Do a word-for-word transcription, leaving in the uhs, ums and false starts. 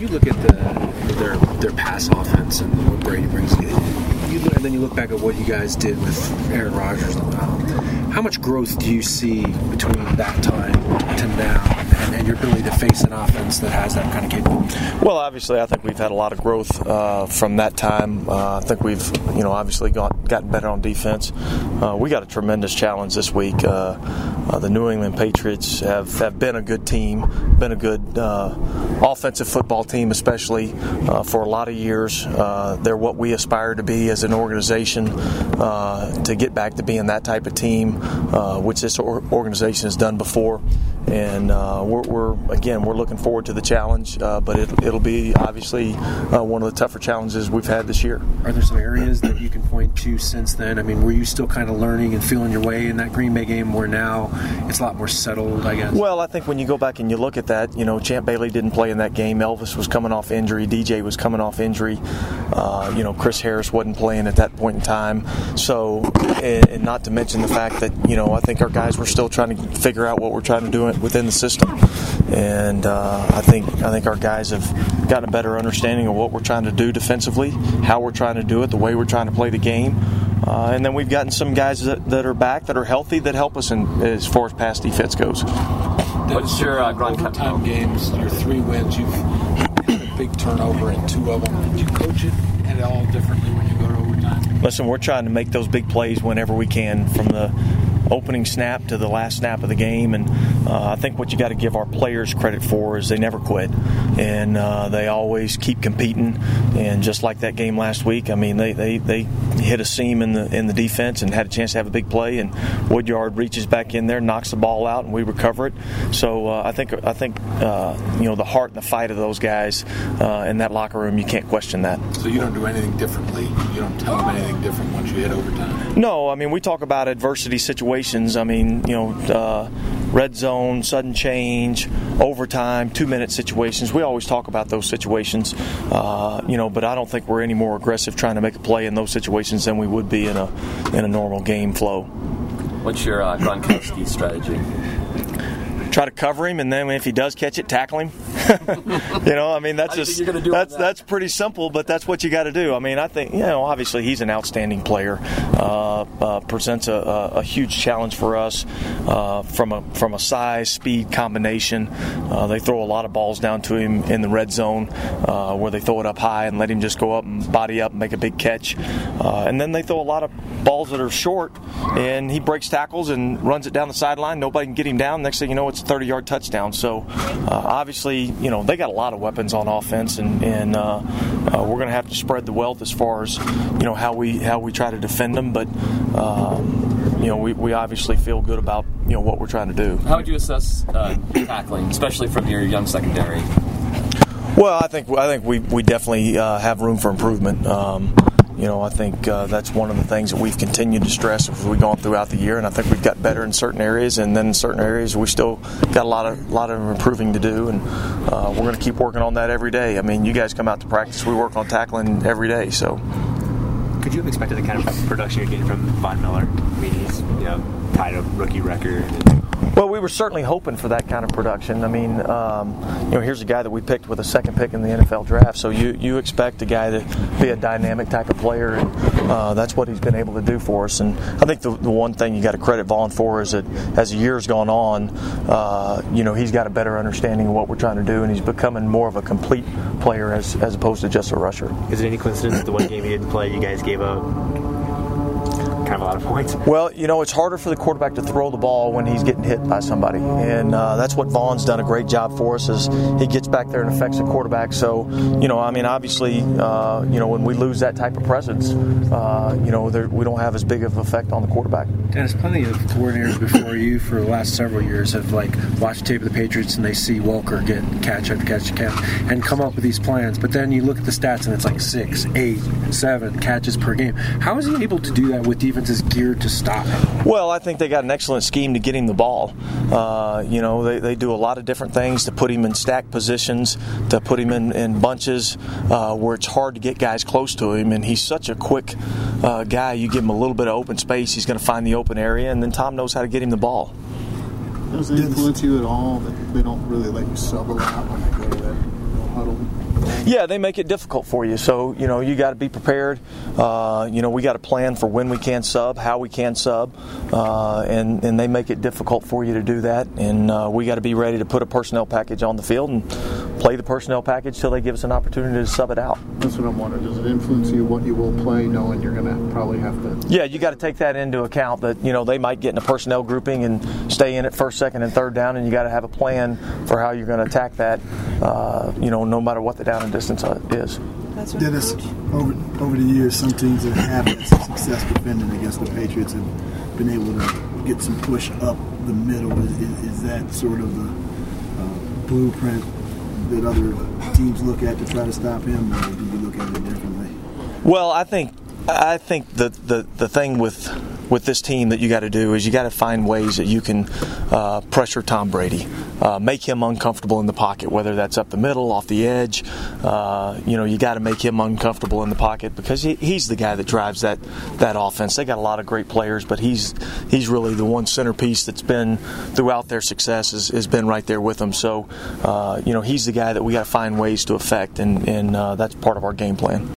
you look at the their their pass offense and what Brady brings, you, and then you look back at what you guys did with Aaron Rodgers, um, how much growth do you see between that time to now and, and your ability to face an offense that has that kind of capability? Well, obviously, I think we've had a lot of growth uh, from that time. Uh, I think we've, you know, obviously got, gotten better on defense. Uh, we got a tremendous challenge this week. Uh, uh, the New England Patriots have, have been a good team, been a good uh, offensive football team, especially uh, for a lot of years. Uh, they're what we aspire to be as an organization, uh, to get back to being that type of team, uh, which this or- organization has done before. And uh, we're, we're again, we're looking forward to the challenge, uh, but it, it'll be obviously uh, one of the tougher challenges we've had this year. Are there some areas that you can point to since then? I mean, were you still kind of learning and feeling your way in that Green Bay game where now it's a lot more settled, I guess? Well, I think when you go back and you look at that, you know, Champ Bailey didn't play in that game. Elvis was coming off injury. D J was coming off injury. Uh, you know, Chris Harris wasn't playing at that point in time. So, and, and not to mention the fact that, you know, I think our guys were still trying to figure out what we're trying to do within the system. And uh, I think I think our guys have gotten a better understanding of what we're trying to do defensively, how we're trying to do it, the way we're trying to play the game. Uh, and then we've gotten some guys that, that are back, that are healthy, that help us in, as far as pass defense goes. What's your uh, overtime games, your three wins, you've had a big turnover in two of them. Did you coach it at all differently when you go to overtime? Listen, we're trying to make those big plays whenever we can, from the opening snap to the last snap of the game. And uh, I think what you got to give our players credit for is they never quit, and uh, they always keep competing. And just like that game last week, I mean, they, they, they hit a seam in the in the defense and had a chance to have a big play, and Woodyard reaches back in there, knocks the ball out, and we recover it. So uh, I think I think uh, you know, the heart and the fight of those guys uh, in that locker room, you can't question that. So you don't do anything differently? You don't tell them anything different once you hit overtime? No, I mean, we talk about adversity situations. I mean, you know, uh, red zone, sudden change, overtime, two-minute situations. We always talk about those situations, uh, you know, but I don't think we're any more aggressive trying to make a play in those situations than we would be in a in a normal game flow. What's your uh, Gronkowski strategy? Try to cover him, and then if he does catch it, tackle him. You know, I mean, that's just that's that? that's pretty simple, but that's what you got to do. I mean, I think, you know, obviously he's an outstanding player. Uh, uh, presents a, a, a huge challenge for us uh, from a from a size speed combination. Uh, they throw a lot of balls down to him in the red zone, uh, where they throw it up high and let him just go up and body up and make a big catch. Uh, and then they throw a lot of balls that are short, and he breaks tackles and runs it down the sideline. Nobody can get him down. Next thing you know, it's a thirty-yard touchdown. So uh, obviously, you know, they got a lot of weapons on offense, and, and uh, uh, we're going to have to spread the wealth as far as, you know, how we how we try to defend them. But um, you know, we, we obviously feel good about, you know, what we're trying to do. How would you assess uh, tackling, especially from your young secondary? Well, I think I think we we definitely uh, have room for improvement. Um, You know, I think uh, that's one of the things that we've continued to stress as we've gone throughout the year, and I think we've got better in certain areas, and then in certain areas we still got a lot of lot of improving to do, and uh, we're going to keep working on that every day. I mean, you guys come out to practice, we work on tackling every day. So, could you have expected the kind of production you're getting from Von Miller? I mean, he's, you know, tied a rookie record. Well, we were certainly hoping for that kind of production. I mean, um, you know, here's a guy that we picked with a second pick in the N F L draft. So you, you expect a guy to be a dynamic type of player, and uh, that's what he's been able to do for us. And I think the, the one thing you got to credit Vaughn for is that as the year's gone on, uh, you know, he's got a better understanding of what we're trying to do, and he's becoming more of a complete player as as opposed to just a rusher. Is it any coincidence that the one game he didn't play, you guys gave up kind of a lot of points? Well, you know, it's harder for the quarterback to throw the ball when he's getting hit by somebody, and uh, that's what Vaughn's done a great job for us, is he gets back there and affects the quarterback. So, you know, I mean, obviously, uh, you know, when we lose that type of presence, uh, you know, there, we don't have as big of an effect on the quarterback. Dennis, plenty of coordinators before you for the last several years have, like, watched tape of the Patriots and they see Welker get catch after catch after catch and come up with these plans, but then you look at the stats and it's like six, eight, seven catches per game. How is he able to do that with defenses geared to stop him? Well, I think they got an excellent scheme to get him the ball. Uh, you know, they, they do a lot of different things to put him in stack positions, to put him in, in bunches uh, where it's hard to get guys close to him, and he's such a quick uh, guy. You give him a little bit of open space, he's going to find the open area, and then Tom knows how to get him the ball. Does it influence you at all that they don't really let you sub a lot when they go to that huddle? Yeah, they make it difficult for you. So, you know, you got to be prepared. Uh, you know, we got to plan for when we can sub, how we can sub, uh, and, and they make it difficult for you to do that. And uh, we got to be ready to put a personnel package on the field and play the personnel package till they give us an opportunity to sub it out. That's what I'm wondering. Does it influence you what you will play, knowing you're going to probably have to? Yeah, you got to take that into account that, you know, they might get in a personnel grouping and stay in it first, second, and third down, and you got to have a plan for how you're going to attack that, uh, you know, no matter what the down and distance is. That's Dennis, over, over the years, some teams that have had some success defending against the Patriots have been able to get some push up the middle. Is, is, is that sort of the uh, blueprint that other teams look at to try to stop him, or do you look at it differently? Well, I think I think the, the, the thing with with this team that you got to do is you got to find ways that you can uh, pressure Tom Brady, uh, make him uncomfortable in the pocket, whether that's up the middle, off the edge. Uh, you know, you got to make him uncomfortable in the pocket because he, he's the guy that drives that that offense. They got a lot of great players, but he's he's really the one centerpiece that's been throughout their success has, has been right there with them. So, uh, you know, he's the guy that we got to find ways to affect, and, and uh, that's part of our game plan.